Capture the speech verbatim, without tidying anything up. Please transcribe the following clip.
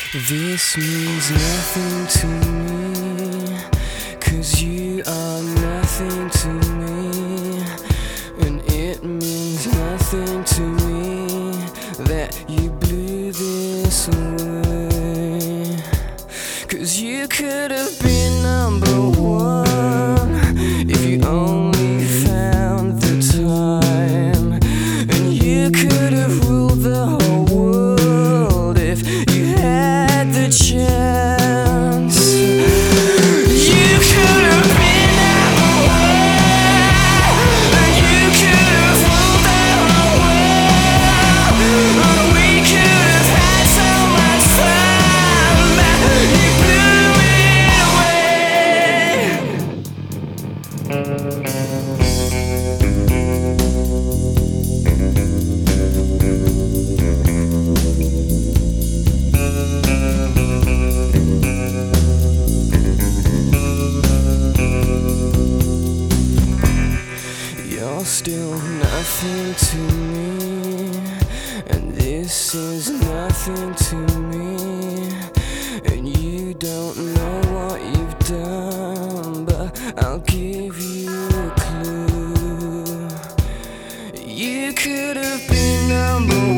This means nothing to me, 'cause you are nothing to me. And it means nothing to me that you blew this away. 'Cause you could have been number one if you only found the time. And you could have ruled the whole world if you had the chance. You could have been number one, and you could have ruled the whole world. And we could have had so much fun, but you blew it away. You're still nothing to me, and this is nothing to me. And you don't know what you've done, but I'll give you a clue. You could have been number one.